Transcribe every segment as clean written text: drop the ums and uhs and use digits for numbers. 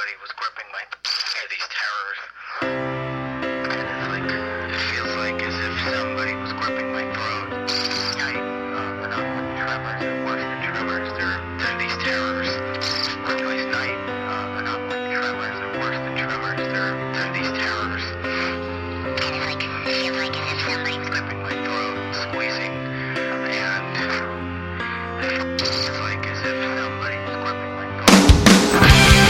somebody was gripping my these terrors. And it's like, it feels like as if somebody was gripping my throat. They're not like tremors, they're worse than tremors. They're these terrors. Anyways, night, they're not like tremors, they're worse than tremors. They're these terrors. And it's like, it feels like as if somebody was gripping my throat, squeezing. And it feels like as if somebody was gripping my throat.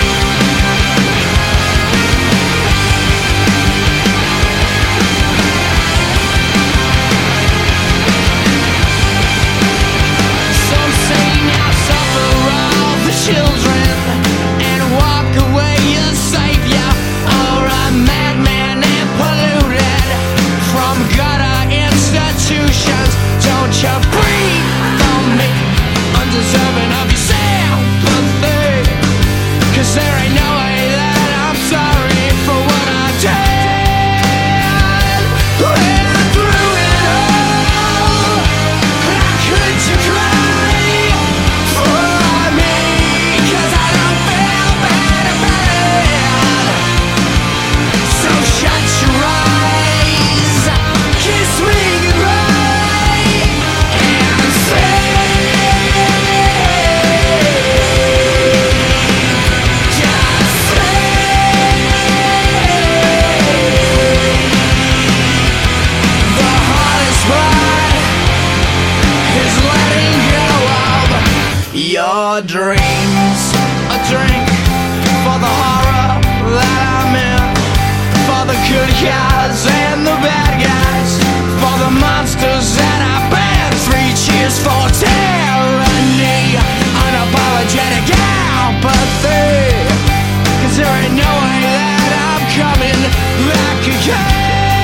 Your dreams, a drink for the horror that I'm in, for the good guys and the bad guys, for the monsters that I've been. 3 cheers for tyranny, unapologetic apathy, 'cause there ain't no way that I'm coming back again.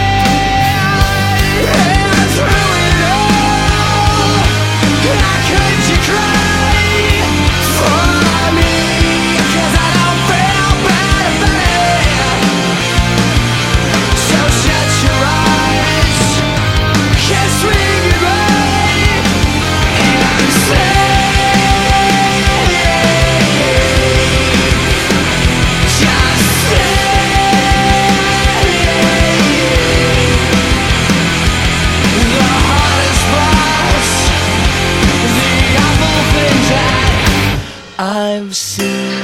And through it all, how could you cry? I've seen